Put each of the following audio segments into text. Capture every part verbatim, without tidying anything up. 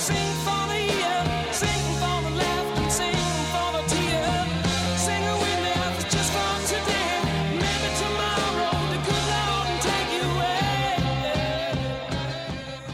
Sing for the year, sing for the left, sing for the tear. Sing away now, it's just for today. Maybe tomorrow the good Lord will take you away.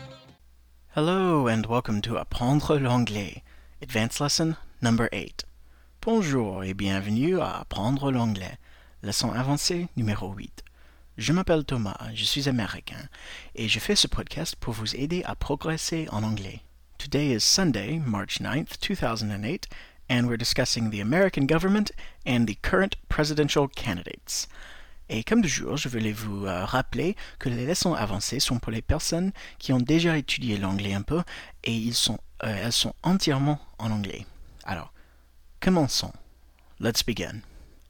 Hello and welcome to Apprendre l'anglais, advanced lesson number eight. Bonjour et bienvenue à Apprendre l'anglais, leçon avancée numéro huit. Je m'appelle Thomas, je suis américain, et je fais ce podcast pour vous aider à progresser en anglais. Today is Sunday, March ninth, two thousand eight, and we're discussing the American government and the current presidential candidates. Et comme toujours, je voulais vous euh, rappeler que les leçons avancées sont pour les personnes qui ont déjà étudié l'anglais un peu, et ils sont, euh, elles sont entièrement en anglais. Alors, commençons. Let's begin.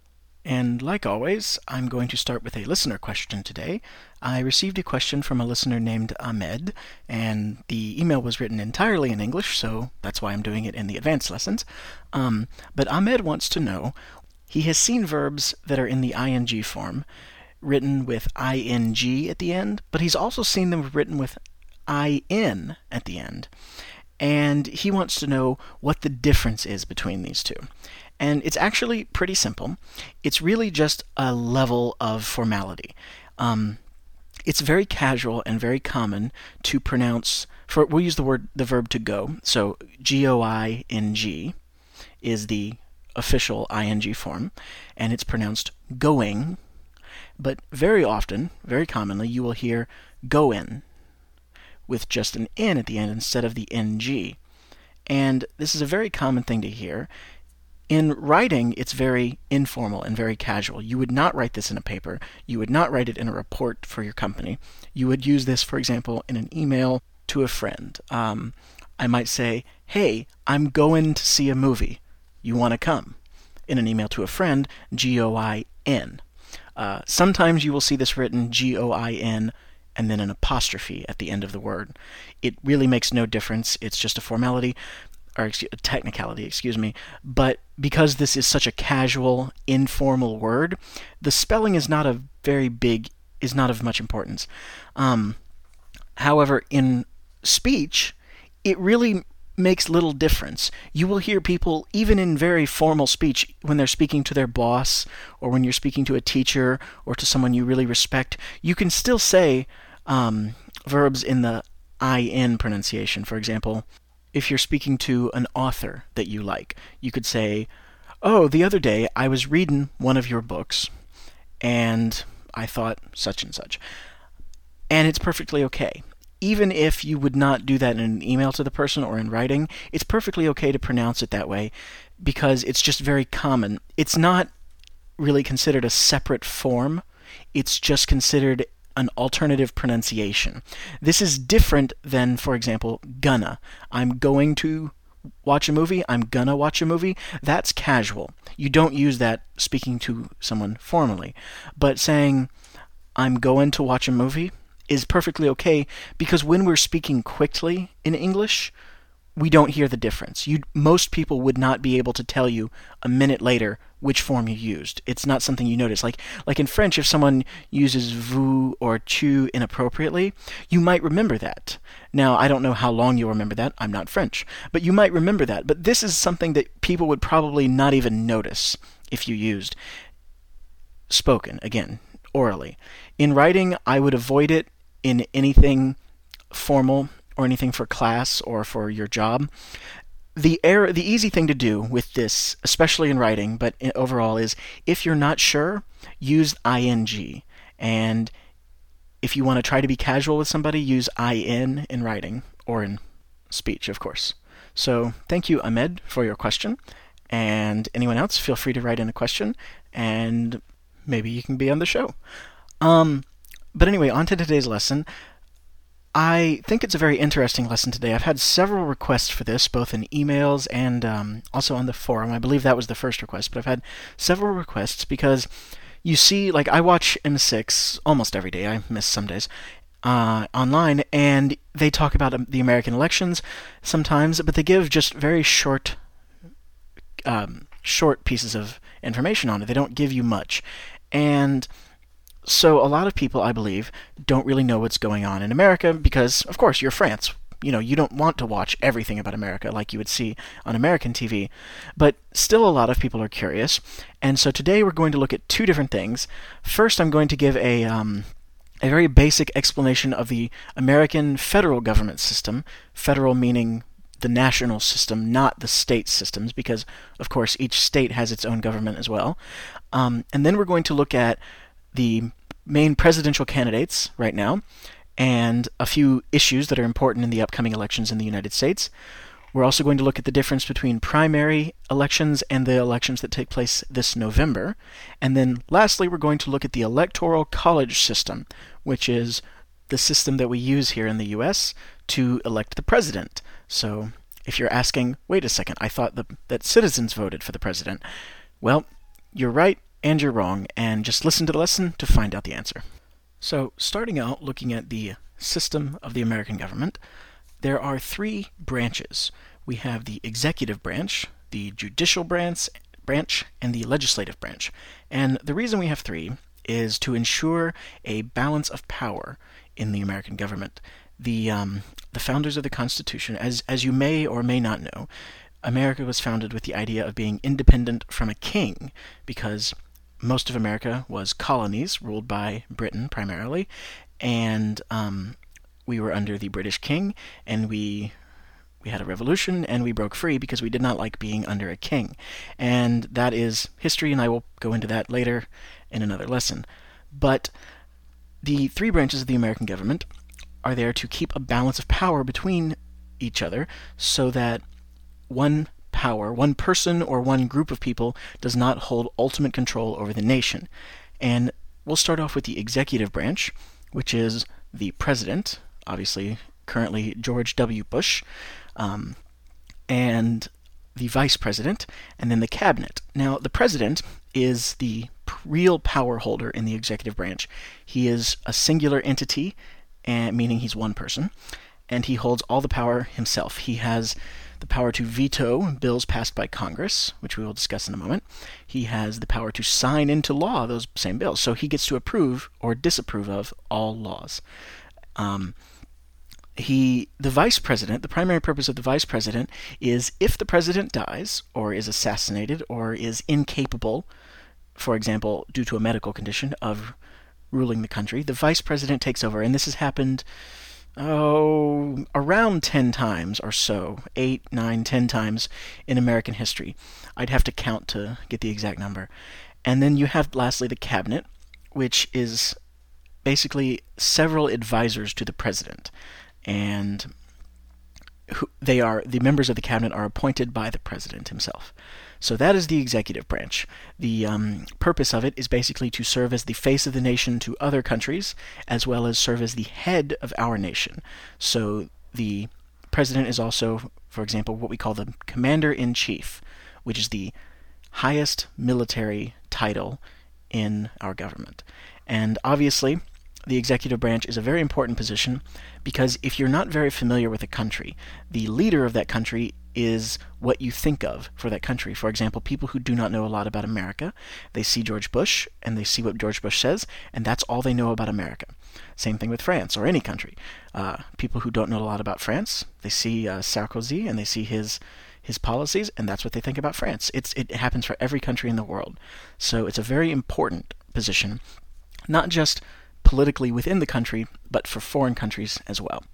And like always, I'm going to start with a listener question today. I received a question from a listener named Ahmed, and the email was written entirely in English, so that's why I'm doing it in the advanced lessons. Um, but Ahmed wants to know, he has seen verbs that are in the ing form, written with ing at the end, but he's also seen them written with in at the end. And he wants to know what the difference is between these two. And it's actually pretty simple. It's really just a level of formality. Um, it's very casual and very common to pronounce, for we'll use the word, the verb to go. So G O I N G is the official ing form, and it's pronounced going. But very often, very commonly, you will hear goin' with just an N at the end instead of the N G. And this is a very common thing to hear. In writing, it's very informal and very casual. You would not write this in a paper. You would not write it in a report for your company. You would use this, for example, in an email to a friend. Um, I might say, hey, I'm going to see a movie. You want to come? In an email to a friend, G O I N. Uh, sometimes you will see this written G O I N and then an apostrophe at the end of the word. It really makes no difference. It's just a formality, or excuse, a technicality, excuse me. But because this is such a casual, informal word, the spelling is not a very big, is not of much importance. Um, however, in speech, it really makes little difference. You will hear people, even in very formal speech, when they're speaking to their boss, or when you're speaking to a teacher, or to someone you really respect, you can still say um, verbs in the in pronunciation. For example, if you're speaking to an author that you like, you could say, oh, the other day I was reading one of your books, and I thought such and such. And it's perfectly okay. Even if you would not do that in an email to the person or in writing, it's perfectly okay to pronounce it that way because it's just very common. It's not really considered a separate form. It's just considered an alternative pronunciation. This is different than, for example, gonna. I'm going to watch a movie. I'm gonna watch a movie. That's casual. You don't use that speaking to someone formally. But saying, I'm going to watch a movie is perfectly okay because when we're speaking quickly in English, we don't hear the difference. You, most people would not be able to tell you a minute later which form you used. It's not something you notice. Like, like in French, if someone uses vous or tu inappropriately, you might remember that. Now, I don't know how long you'll remember that. I'm not French. But you might remember that. But this is something that people would probably not even notice if you used spoken, again, orally. In writing, I would avoid it in anything formal or anything for class or for your job. The error, the easy thing to do with this, especially in writing, but overall, is if you're not sure, use ing. And if you want to try to be casual with somebody, use in in writing or in speech, of course. So thank you, Ahmed, for your question. And anyone else, feel free to write in a question, and maybe you can be on the show. Um, but anyway, on to today's lesson. I think it's a very interesting lesson today. I've had several requests for this, both in emails and um, also on the forum. I believe that was the first request, but I've had several requests because you see, like, I watch M six almost every day. I miss some days. Uh, online, and they talk about um, the American elections sometimes, but they give just very short um, short pieces of information on it. They don't give you much. And so a lot of people, I believe, don't really know what's going on in America because, of course, you're France. you know, you don't want to watch everything about America like you would see on American T V, but still a lot of people are curious. And so today we're going to look at two different things. First, I'm going to give a um, a very basic explanation of the American federal government system, federal meaning the national system, not the state systems, because, of course, each state has its own government as well. Um, and then we're going to look at the main presidential candidates right now, and a few issues that are important in the upcoming elections in the United States. We're also going to look at the difference between primary elections and the elections that take place this November. And then lastly, we're going to look at the Electoral College system, which is the system that we use here in the U S to elect the president. So if you're asking, wait a second, I thought the, that citizens voted for the president. Well, you're right and you're wrong, and just listen to the lesson to find out the answer. So starting out looking at the system of the American government, there are three branches. We have the executive branch, the judicial branch, branch, and the legislative branch. And the reason we have three is to ensure a balance of power in the American government. The um, the founders of the Constitution, as as you may or may not know, America was founded with the idea of being independent from a king, because most of America was colonies ruled by Britain primarily, and um, we were under the British king, and we we had a revolution, and we broke free because we did not like being under a king. And that is history, and I will go into that later in another lesson. But the three branches of the American government are there to keep a balance of power between each other so that one power, one person or one group of people does not hold ultimate control over the nation. And we'll start off with the executive branch, which is the president, obviously currently George W. Bush, um, and the vice president, and then the cabinet. Now, the president is the real power holder in the executive branch. He is a singular entity, and meaning he's one person, and he holds all the power himself. He has the power to veto bills passed by Congress, which we will discuss in a moment. He has the power to sign into law those same bills, so he gets to approve or disapprove of all laws. Um, he, the vice president, the primary purpose of the vice president is if the president dies or is assassinated or is incapable, for example, due to a medical condition, of ruling the country, the vice president takes over. And this has happened, oh, around ten times or so, eight, nine, ten times in American history. I'd have to count to get the exact number. And then you have, lastly, the cabinet, which is basically several advisors to the president. And who, they are, the members of the cabinet are appointed by the president himself. So that is the executive branch. The um, purpose of it is basically to serve as the face of the nation to other countries, as well as serve as the head of our nation. So the president is also, for example, what we call the commander-in-chief, which is the highest military title in our government. And obviously, the executive branch is a very important position because if you're not very familiar with a country, the leader of that country is what you think of for that country. For example, people who do not know a lot about America, they see George Bush and they see what George Bush says, and that's all they know about America. Same thing with France or any country. Uh, people who don't know a lot about France, they see uh, Sarkozy and they see his his policies, and that's what they think about France. It's it happens for every country in the world. So it's a very important position, not just politically within the country, but for foreign countries as well.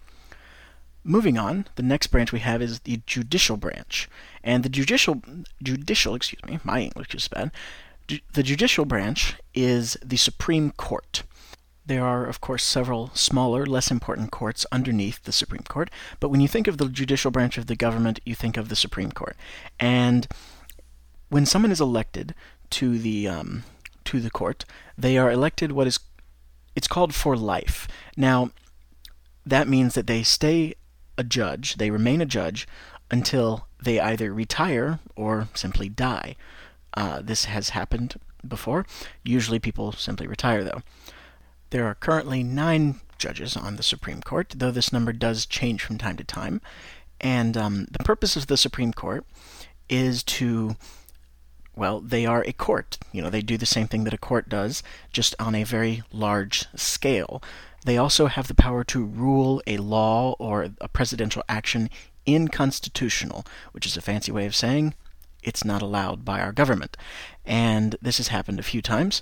Moving on, the next branch we have is the judicial branch. And the judicial, judicial, excuse me, my English is bad. Ju- the judicial branch is the Supreme Court. There are, of course, several smaller, less important courts underneath the Supreme Court, but when you think of the judicial branch of the government, you think of the Supreme Court. And when someone is elected to the um, to the court, they are elected what is, it's called for life. Now, that means that they stay a judge, they remain a judge until they either retire or simply die. Uh, this has happened before. Usually people simply retire, though. There are currently nine judges on the Supreme Court, though this number does change from time to time. And um, the purpose of the Supreme Court is to, well, they are a court. You know, they do the same thing that a court does, just on a very large scale. They also have the power to rule a law or a presidential action inconstitutional, which is a fancy way of saying it's not allowed by our government. And this has happened a few times.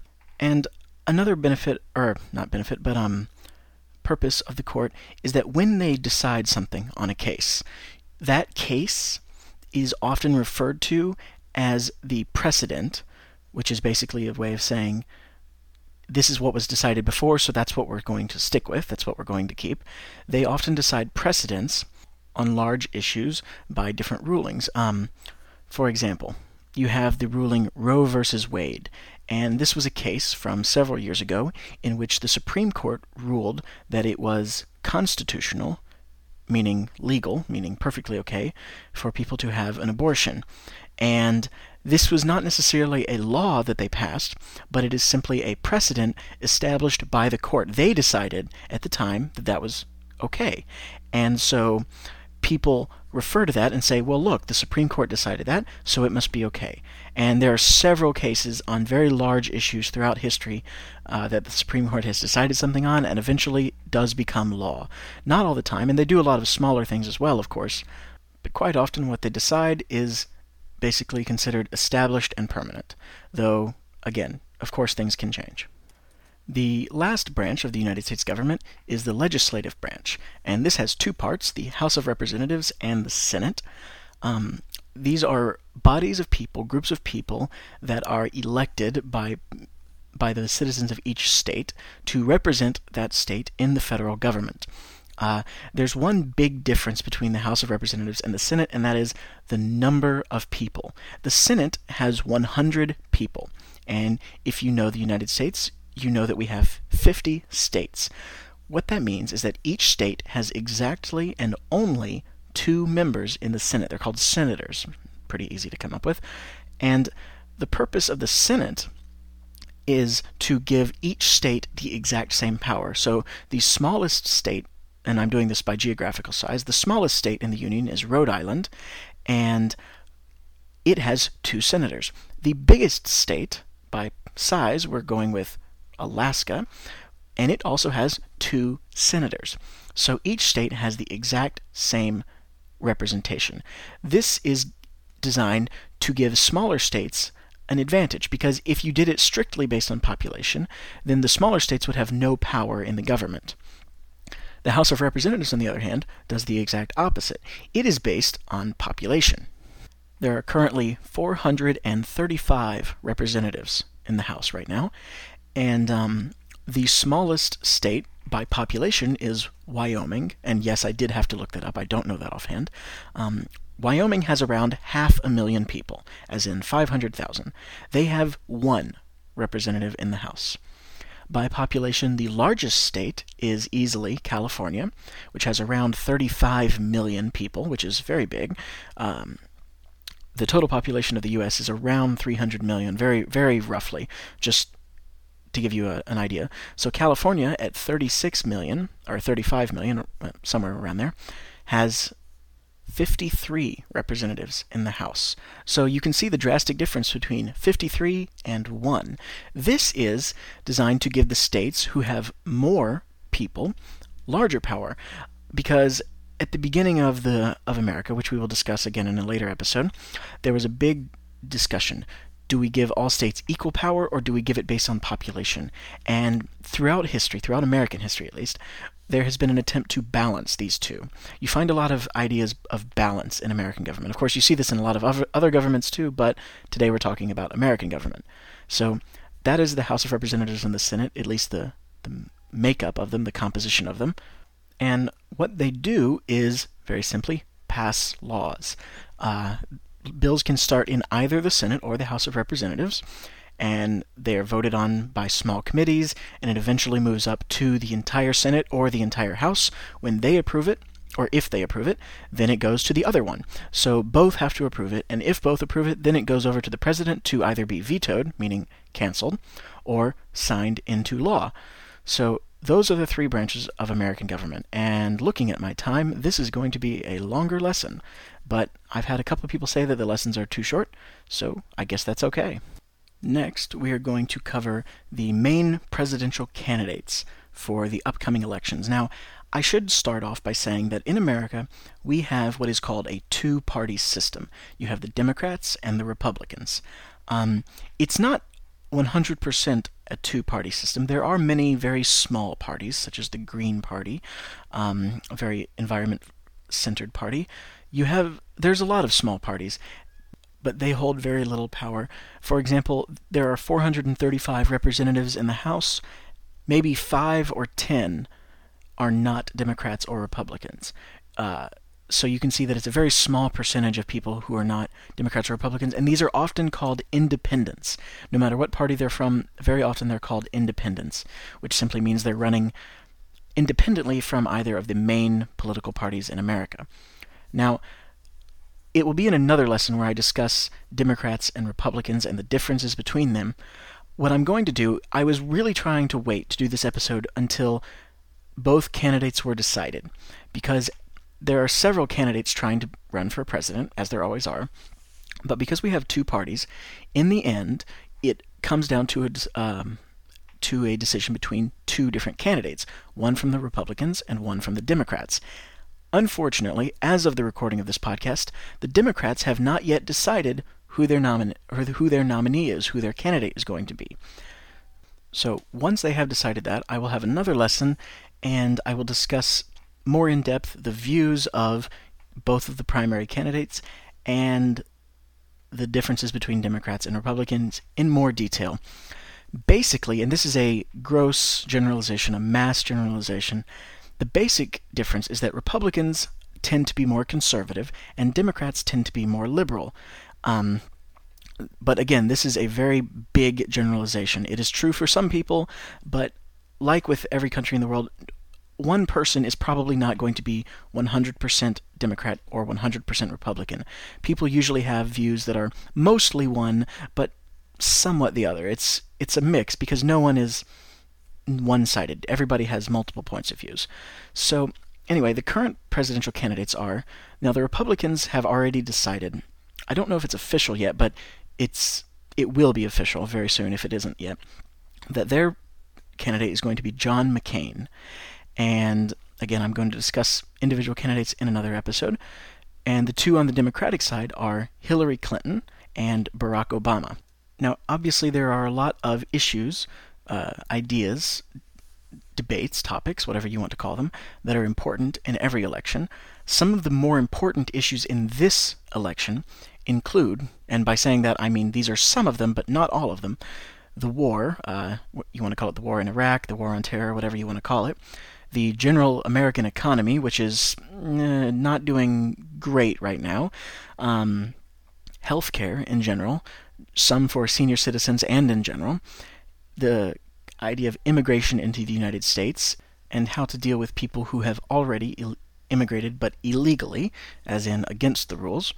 And another benefit, or not benefit, but um, purpose of the court is that when they decide something on a case, that case is often referred to as the precedent, which is basically a way of saying this is what was decided before, so that's what we're going to stick with, that's what we're going to keep. They often decide precedents on large issues by different rulings. Um, for example, you have the ruling Roe versus Wade, and this was a case from several years ago in which the Supreme Court ruled that it was constitutional, meaning legal, meaning perfectly okay, for people to have an abortion. And this was not necessarily a law that they passed, but it is simply a precedent established by the court. They decided at the time that that was okay. And so people refer to that and say, well, look, the Supreme Court decided that, so it must be okay. And there are several cases on very large issues throughout history uh, that the Supreme Court has decided something on and eventually does become law. Not all the time, and they do a lot of smaller things as well, of course, but quite often what they decide is basically considered established and permanent, though, again, of course things can change. The last branch of the United States government is the legislative branch, and this has two parts, the House of Representatives and the Senate. Um, these are bodies of people, groups of people that are elected by by the citizens of each state to represent that state in the federal government. Uh, there's one big difference between the House of Representatives and the Senate, and that is the number of people. The Senate has one hundred people, and if you know the United States, you know that we have fifty states. What that means is that each state has exactly and only two members in the Senate. They're called senators. Pretty easy to come up with. And the purpose of the Senate is to give each state the exact same power. So the smallest state, and I'm doing this by geographical size, the smallest state in the Union is Rhode Island, and it has two senators. The biggest state, by size, we're going with Alaska, and it also has two senators. So each state has the exact same representation. This is designed to give smaller states an advantage, because if you did it strictly based on population, then the smaller states would have no power in the government. The House of Representatives, on the other hand, does the exact opposite. It is based on population. There are currently four hundred thirty-five representatives in the House right now, and um, the smallest state by population is Wyoming, and yes, I did have to look that up. I don't know that offhand. Um, Wyoming has around half a million people, as in five hundred thousand. They have one representative in the House. By population, the largest state is easily California, which has around thirty-five million people, which is very big. Um, the total population of the U S is around three hundred million, very, very roughly, just to give you a, an idea. So California, at thirty-six million, or thirty-five million, somewhere around there, has fifty-three representatives in the House. So you can see the drastic difference between fifty-three and one. This is designed to give the states who have more people larger power, because at the beginning of the of America, which we will discuss again in a later episode, there was a big discussion. Do we give all states equal power, or do we give it based on population? And throughout history, throughout American history at least, there has been an attempt to balance these two. You find a lot of ideas of balance in American government. Of course, you see this in a lot of other governments too, but today we're talking about American government. So that is the House of Representatives and the Senate, at least the, the makeup of them, the composition of them. And what they do is, very simply, pass laws. Uh, bills can start in either the Senate or the House of Representatives, and they are voted on by small committees, and it eventually moves up to the entire Senate or the entire House. When they approve it, or if they approve it, then it goes to the other one. So both have to approve it, and if both approve it, then it goes over to the President to either be vetoed, meaning canceled, or signed into law. So those are the three branches of American government, and looking at my time, this is going to be a longer lesson, but I've had a couple of people say that the lessons are too short, so I guess that's okay. Next, we are going to cover the main presidential candidates for the upcoming elections. Now, I should start off by saying that in America, we have what is called a two-party system. You have the Democrats and the Republicans. Um, it's not one hundred percent a two-party system. There are many very small parties, such as the Green Party, um, a very environment-centered party. You have, there's a lot of small parties, but they hold very little power. For example, there are four hundred thirty-five representatives in the House. Maybe five or ten are not Democrats or Republicans. Uh, so you can see that it's a very small percentage of people who are not Democrats or Republicans, and these are often called independents. No matter what party they're from, very often they're called independents, which simply means they're running independently from either of the main political parties in America. Now, it will be in another lesson where I discuss Democrats and Republicans and the differences between them. What I'm going to do, I was really trying to wait to do this episode until both candidates were decided, because there are several candidates trying to run for president, as there always are, but because we have two parties, in the end, it comes down to a, um, to a decision between two different candidates, one from the Republicans and one from the Democrats. Unfortunately, as of the recording of this podcast, the Democrats have not yet decided who their nomin- or who their nominee is, who their candidate is going to be. So once they have decided that, I will have another lesson, and I will discuss more in depth the views of both of the primary candidates and the differences between Democrats and Republicans in more detail. Basically, and this is a gross generalization, a mass generalization, the basic difference is that Republicans tend to be more conservative and Democrats tend to be more liberal. Um, but again, this is a very big generalization. It is true for some people, but like with every country in the world, one person is probably not going to be one hundred percent Democrat or one hundred percent Republican. People usually have views that are mostly one, but somewhat the other. It's it's a mix because no one is one-sided. Everybody has multiple points of views. So anyway, the current presidential candidates are, now the Republicans have already decided, I don't know if it's official yet, but it's it will be official very soon if it isn't yet, that their candidate is going to be John McCain. And again, I'm going to discuss individual candidates in another episode. And the two on the Democratic side are Hillary Clinton and Barack Obama. Now, obviously, there are a lot of issues, uh, ideas, debates, topics, whatever you want to call them, that are important in every election. Some of the more important issues in this election include, and by saying that I mean these are some of them, but not all of them, the war, uh, you want to call it the war in Iraq, the war on terror, whatever you want to call it, the general American economy, which is eh, not doing great right now, um, healthcare in general, some for senior citizens and in general, the idea of immigration into the United States, and how to deal with people who have already Ill- immigrated but illegally, as in against the rules,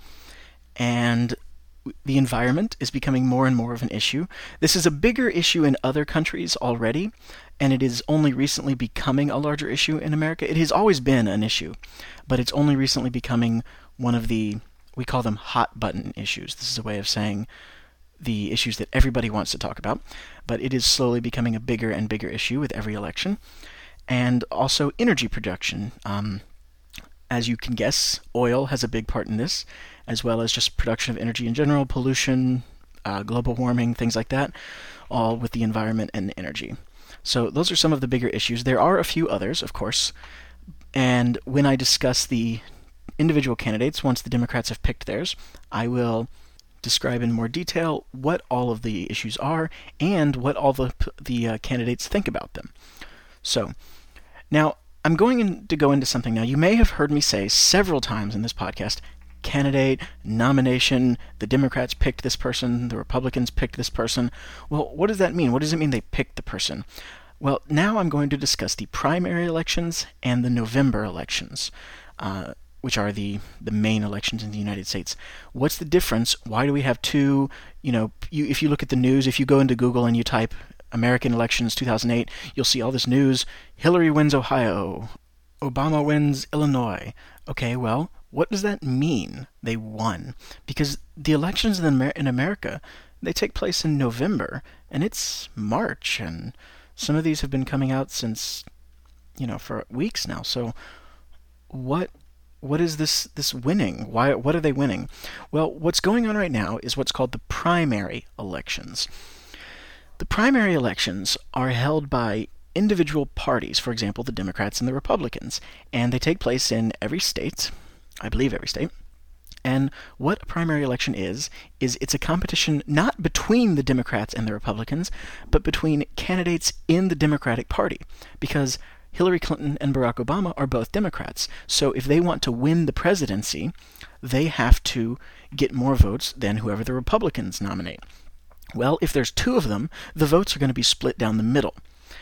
and the environment is becoming more and more of an issue. This is a bigger issue in other countries already, and it is only recently becoming a larger issue in America. It has always been an issue, but it's only recently becoming one of the, we call them hot button issues. This is a way of saying the issues that everybody wants to talk about, but it is slowly becoming a bigger and bigger issue with every election. And also energy production. Um, as you can guess, oil has a big part in this, as well as just production of energy in general, pollution, uh, global warming, things like that, all with the environment and energy. So those are some of the bigger issues. There are a few others, of course, and when I discuss the individual candidates, once the Democrats have picked theirs, I will describe in more detail what all of the issues are and what all the the uh, candidates think about them. So, now, I'm going in, to go into something now. You may have heard me say several times in this podcast, candidate, nomination, the Democrats picked this person, the Republicans picked this person. Well, what does that mean? What does it mean they picked the person? Well, now I'm going to discuss the primary elections and the November elections, uh, which are the, the main elections in the United States. What's the difference? Why do we have two? You know, you, if you look at the news, if you go into Google and you type American elections two thousand eight, you'll see all this news. Hillary wins Ohio. Obama wins Illinois. Okay, well, what does that mean? They won. Because the elections in, Amer- in America, they take place in November, and it's March, and some of these have been coming out since, you know, for weeks now. So what what is this this winning? Why what are they winning? Well, what's going on right now is what's called the primary elections. The primary elections are held by individual parties, for example, the Democrats and the Republicans, and they take place in every state, I believe every state. And what a primary election is, is it's a competition not between the Democrats and the Republicans, but between candidates in the Democratic Party, because Hillary Clinton and Barack Obama are both Democrats. So if they want to win the presidency, they have to get more votes than whoever the Republicans nominate. Well, if there's two of them, the votes are going to be split down the middle.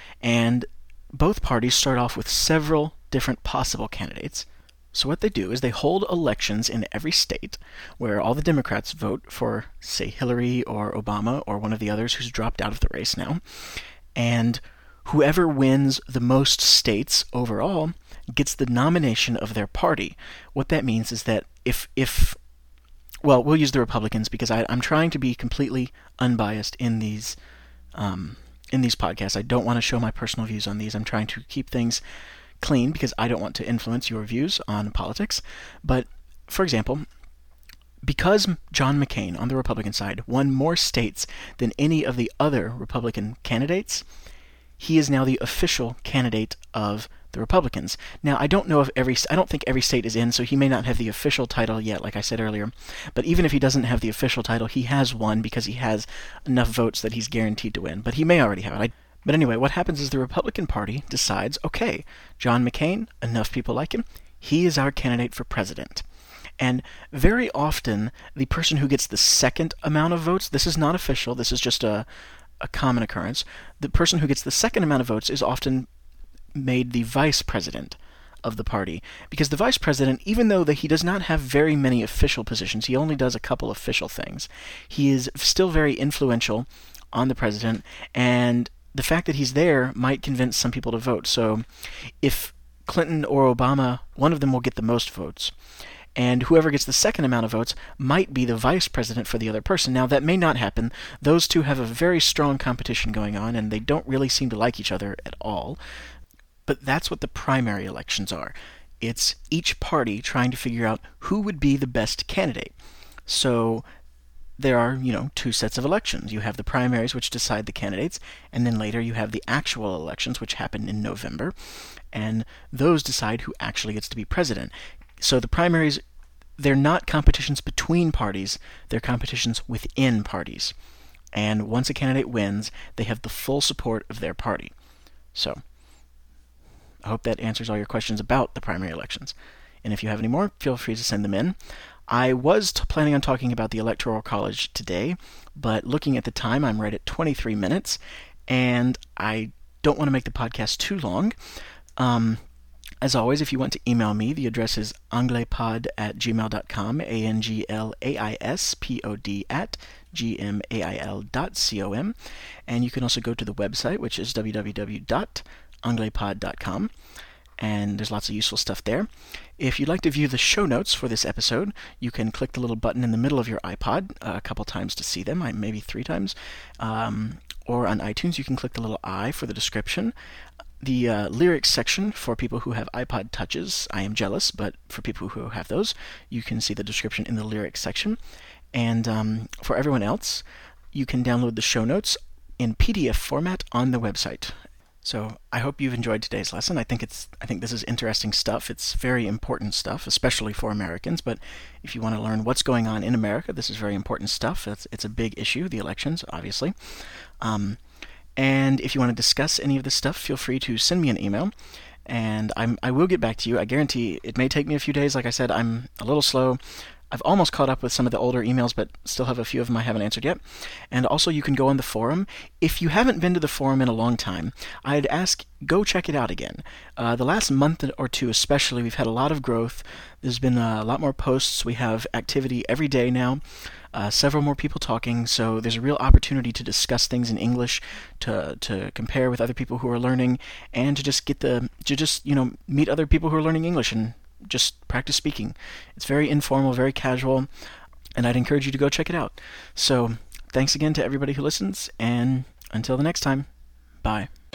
And both parties start off with several different possible candidates. So what they do is they hold elections in every state where all the Democrats vote for, say, Hillary or Obama or one of the others who's dropped out of the race now. And whoever wins the most states overall gets the nomination of their party. What that means is that if, if well, we'll use the Republicans because I, I'm trying to be completely unbiased in these um, in these podcasts. I don't want to show my personal views on these. I'm trying to keep things clean because I don't want to influence your views on politics. But, for example, because John McCain on the Republican side won more states than any of the other Republican candidates, he is now the official candidate of the Republicans. Now, I don't know if every, I don't think every state is in, so he may not have the official title yet, like I said earlier. But even if he doesn't have the official title, he has won because he has enough votes that he's guaranteed to win. But he may already have it. I, But anyway, what happens is the Republican Party decides, okay, John McCain, enough people like him, he is our candidate for president. And very often, the person who gets the second amount of votes, this is not official, this is just a, a common occurrence, the person who gets the second amount of votes is often made the vice president of the party. Because the vice president, even though that he does not have very many official positions, he only does a couple official things, he is still very influential on the president, and the fact that he's there might convince some people to vote. So if Clinton or Obama, one of them will get the most votes. And whoever gets the second amount of votes might be the vice president for the other person. Now, that may not happen. Those two have a very strong competition going on, and they don't really seem to like each other at all. But that's what the primary elections are. It's each party trying to figure out who would be the best candidate. So there are, you know, two sets of elections. You have the primaries, which decide the candidates, and then later you have the actual elections, which happen in November, and those decide who actually gets to be president. So the primaries, they're not competitions between parties, they're competitions within parties. And once a candidate wins, they have the full support of their party. So, I hope that answers all your questions about the primary elections. And if you have any more, feel free to send them in. I was t- planning on talking about the Electoral College today, but looking at the time, I'm right at twenty-three minutes, and I don't want to make the podcast too long. Um, as always, if you want to email me, the address is anglaipod at gmail dot com, A N G L A I S P O D at G M A I L dot com, and you can also go to the website, which is w w w dot anglaipod dot com. And there's lots of useful stuff there. If you'd like to view the show notes for this episode, you can click the little button in the middle of your iPod uh, a couple times to see them, maybe three times. Um, or on iTunes, you can click the little I for the description. The uh, lyrics section for people who have iPod touches, I am jealous, but for people who have those, you can see the description in the lyrics section. And um, for everyone else, you can download the show notes in P D F format on the website. So I hope you've enjoyed today's lesson. I think it's I think this is interesting stuff. It's very important stuff, especially for Americans. But if you want to learn what's going on in America, this is very important stuff. It's it's a big issue, the elections, obviously. Um, and if you want to discuss any of this stuff, feel free to send me an email, and I'm I will get back to you. I guarantee it may take me a few days. Like I said, I'm a little slow. I've almost caught up with some of the older emails, but still have a few of them I haven't answered yet. And also, you can go on the forum. If you haven't been to the forum in a long time, I'd ask, go check it out again. Uh, the last month or two especially, we've had a lot of growth. There's been a lot more posts. We have activity every day now. Uh, several more people talking, so there's a real opportunity to discuss things in English, to to compare with other people who are learning, and to just get the to just you know meet other people who are learning English and just practice speaking. It's very informal, very casual, and I'd encourage you to go check it out. So, thanks again to everybody who listens, and until the next time, bye.